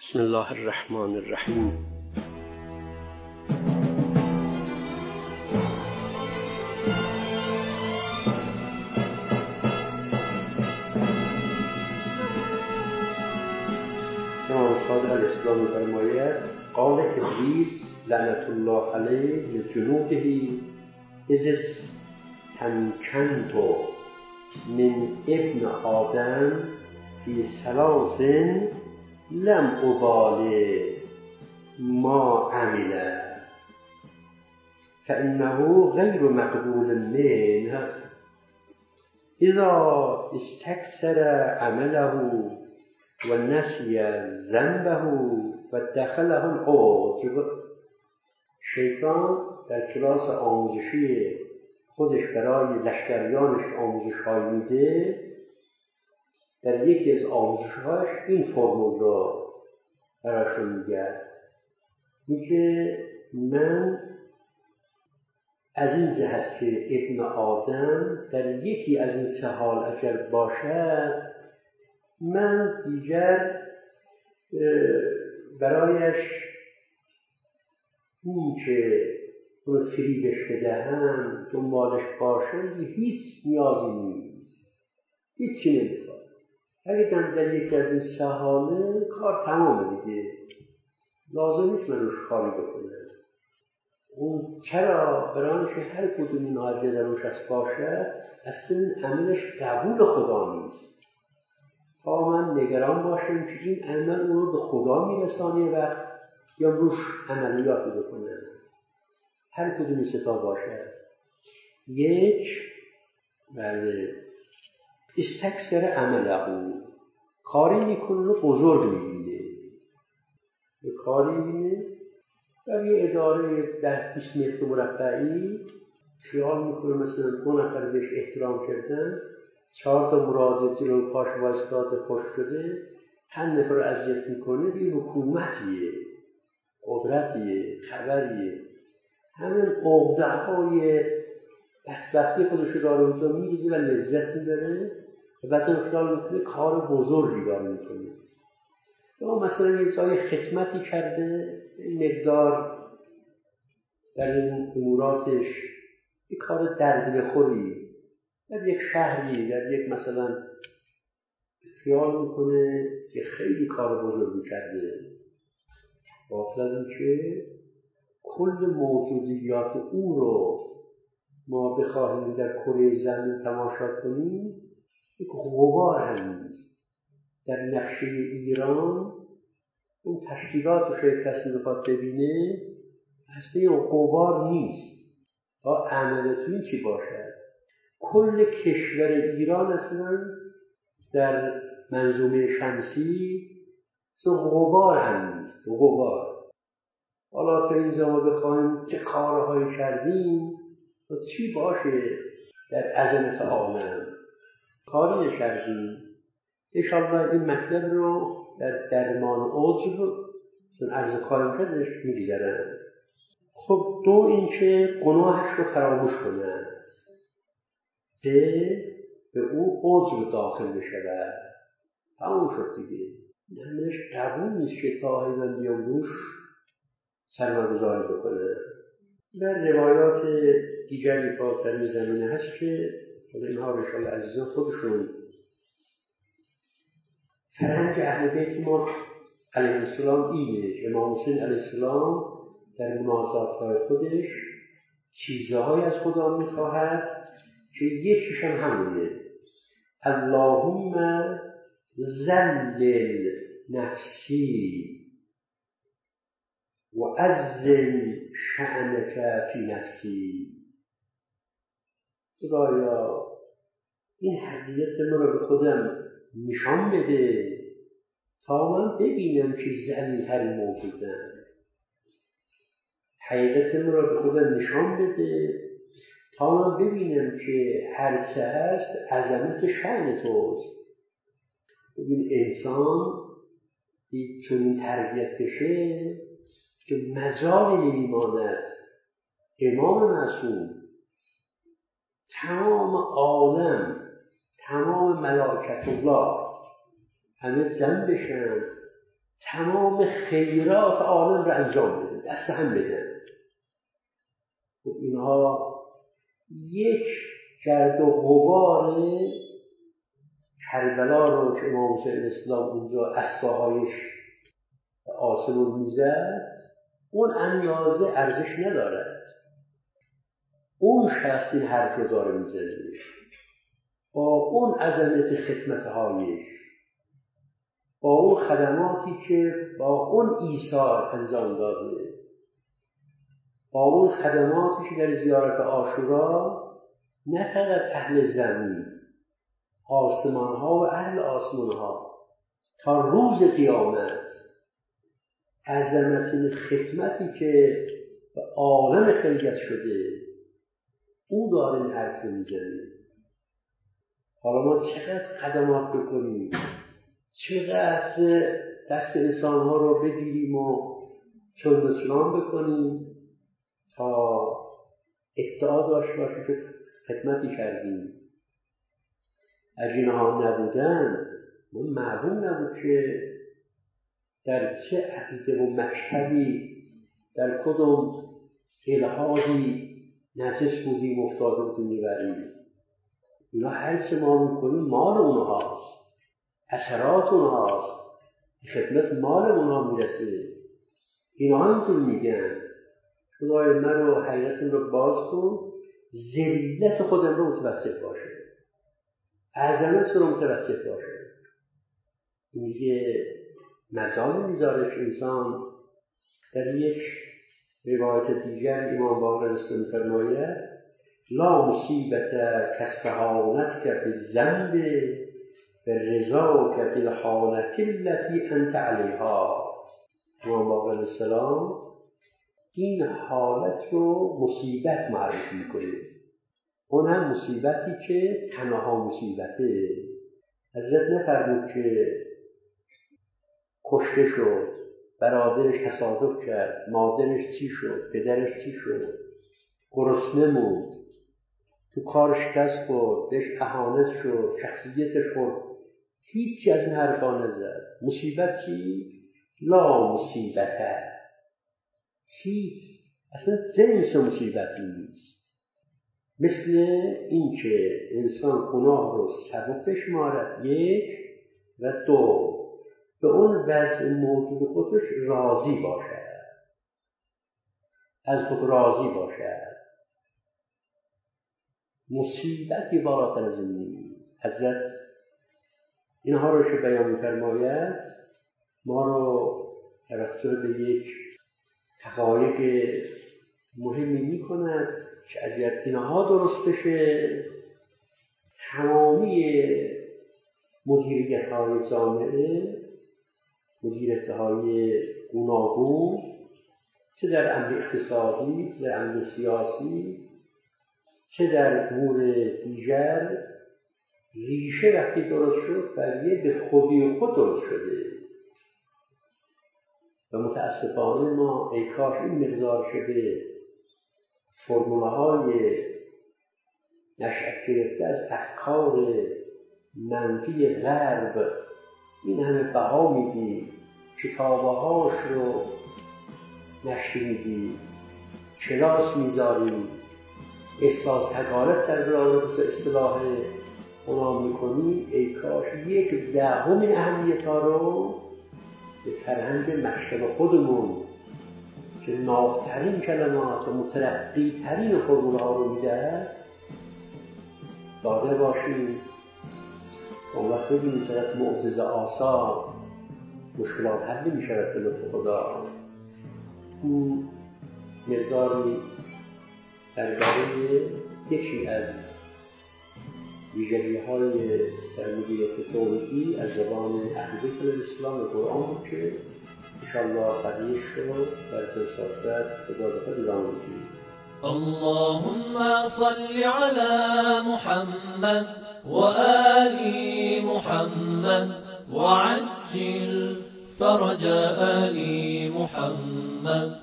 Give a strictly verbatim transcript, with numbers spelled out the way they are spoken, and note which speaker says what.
Speaker 1: بسم الله الرحمن الرحیم. امام صادق علیه السلام فرماید قال ابلیس لعنت الله علیه لجنوده اذ استمکنت من ابن آدم فی ثلاث لم ابال ما عمل فانه غیر مقبول منه اذا استكثر عمله و نسی ذنبه و دخله العجب. شیطان در کلاس آموزشی خودش برای لشکریانش آموزش های میده، در یکی از آموزش‌هاش این فرمول رو براشون میگه، میگه من از این جهت که ابن آدم در یکی از این سه حال اگر باشد، من دیگر برایش این که اون فریبش بدهم دنبالش باشه هیچ نیازی نیست، هیچی نمیخواد. اگه من در یکی از این سه حاله کار تمامه دیگه، لازم نیست من روش کاری بکنم. اون چرا؟ برای اینکه هر کدوم این حاجه در روش از باشه اصلا این عملش قبول خدا نیست. تا من نگران باشم که این عمل اون رو به خدا میرسانه وقت یا روش عملیاتی بکنم. هر کدوم ستا باشه. یک، بله، استکثر عمله، کاری میکنه رو بزرگ میبینه. یه کاری میبینه در یه اداره ده بیست متر مربعی، خیال میکنه مثلا دو نفر بهش احترام کردن، چهار تا مراجع جلو پاش وایستاده خوش شده، پنج نفر رو اذیت میکنه، این حکومتیه، قدرتیه، خبریه. همین عقده های بدبختی خودش رو داره اونجا میریزه و لذت میبره و بعد خیال میکنه کار بزرگی داره میکنه. یا مثلا یه جای خدمتی کرده، مقدار در این اموراتش یه کار دردنخوری در یک شهری، در یک مثلا خیال میکنه که خیلی کار بزرگی کرده، غافل از این که کل موجودیات او رو ما بخواهیم در کره زمین تماشا کنیم یک غبار هم نیست. در نقشه ایران اون تشکیلات رو شاید کسی بخواد ببینه اصلا اون غبار نیست. تا عملتون چی باشد؟ کل کشور ایران اصلا در منظومه شمسی اصلا غبار هم نیست. غبار. حالا تا اینجا ما بخواهیم چه کارهایی کردیم و چی باشه در عظمت عالم کاری نکردیم. انشاءالله این مطلب رو در درمان عجب چون عرض کارم کردش میگذرن. خب دو، این که گناهش رو فراموش کنن. سه، به او عجب داخل بشود. تمام شد دیگه. نمیش قبول نیست که تا هیدن بیام روش سرمایه‌گذاری بکنه. در روایات دیگری که در این زمینه هست که خود اینها رو انشاءالله عزیزان خودشون فرهنگ اهل بیت ما علیه السلام اینه. امام حسین علیه السلام در مناجات‌های خودش چیزهایی از خدا می‌خواهد که یکیش هم همونه: اللهم ذلل نفسی و عظم شأنک فی نفسی. خدایا این حقیقت من رو به خودم نشان بده تا من ببینم که ذلیل‌ترین موجودم. حقیقت من رو به خودم نشان بده تا من ببینم که هر چه هست عظمت شأن توست. ببین انسان چون تربیت بشه که مجالی نمیماند. امام معصوم تمام عالم، تمام ملائکت الله همه جمع بشن تمام خیرات عالم را انجام بده، دست هم بدن. خب اینها یک گرد و غبار کربلا رو که امام حسین اسلام اونجا اسباهایش آسمون میزد، اون اندازه ارزش ندارد. اون شخص این حرف رو داره میزنه با اون عظمت خدمتهایش، با اون خدماتی که با اون ایثار انجام داده، با اون خدماتی که در زیارت عاشورا نه فقط اهل زمین، آسمان ها و اهل آسمان ها تا روز قیامت عظمت این خدمتی که به عالم خلقت شده او داره این حرف رو میزنه. حالا ما چقدر خدمات بکنیم، چقدر دست انسان ها رو بگیریم و چند و چنان بکنیم تا ادعا داشت باشیم که خدمتی کردیم. اگه اینها نبودن معلوم نبود که در چه عقیده و مکتبی در کدوم الحادی نجس بودیم افتاده بودیم میبریم. اینا هر چه ما میکنیم مال اونهاست، اثرات اونهاست، خدمت مال اونها میرسه. اینا همینطور میگن خدای من رو حقیقتون رو باز کن، ذلت خودم رو متوسط باشه، عظمت رو متوسط باشه. این دیگه مجال میذاره که انسان در یک روایت دیگر امام باقر اسلام فرماید لا مصیبت کاستهانتک بالذنب بالرضا بالحالة التي انت علیها. امام باقر السلام این حالت رو مصیبت معرفی میکنه، اون هم مصیبتی که تنها مصیبته. حضرت نفرمود که کشته شد، برادرش تصادف کرد، مادرش چی شد، پدرش چی شد، گرسنه موند، تو کارش دست خورد، بهش اهانت شد، شخصیتش خورد، هیچی از این حرفا نزد. مصیبت چی؟ لا مصیبته، هیچ، اصلا جنس مصیبتی نیست. مثل این که انسان گناه رو سبب بشمارد یک، و دو به اون وضع موجود خودش راضی باشد، از خود راضی باشد. مصیبتی بالاتر از این نیست. حضرت اینها رو که بیان می‌فرماید ما رو توسل به یک حقایق مهمی می‌کند که اگر اینها درست بشه تمامی مدیریت‌های جامعه، مدیریت‌های گوناگون، چه در امر اقتصادی، چه در امر سیاسی، چه در امور دیگر، ریشه وقتی درست شد بر یه به خودی خود درست شده. و متاسفانه ما ای کاش این مقدار شده فرموله‌های نشأت گرفته از افکار منفی غرب این همه بها میدیم، کتابهاش رو نشر میدیم، کلاس میذاریم، احساس حقارت در برابر اصطلاح اونا میکنیم. ای کاش یک دهم اهمیت ها رو به فرهنگ مکتب خودمون که نابترین کلمات و مترقی ترین فرموله ها رو میده داده باشیم. اون وقت ببینیم چقدر معجزه آسا مشکلات حل می شود به لطف خدا. این مقداری درباره یکی از ویژگی‌های در مدیریت توحیدی از زبان اهل بیت الاسلام و قرآن بود که انشاءالله بقیه‌اش رو در جلسات بعد خدا بخیر ادامه می‌دیم.
Speaker 2: اللهم صل على محمد وآل محمد وعجل فرج آل محمد.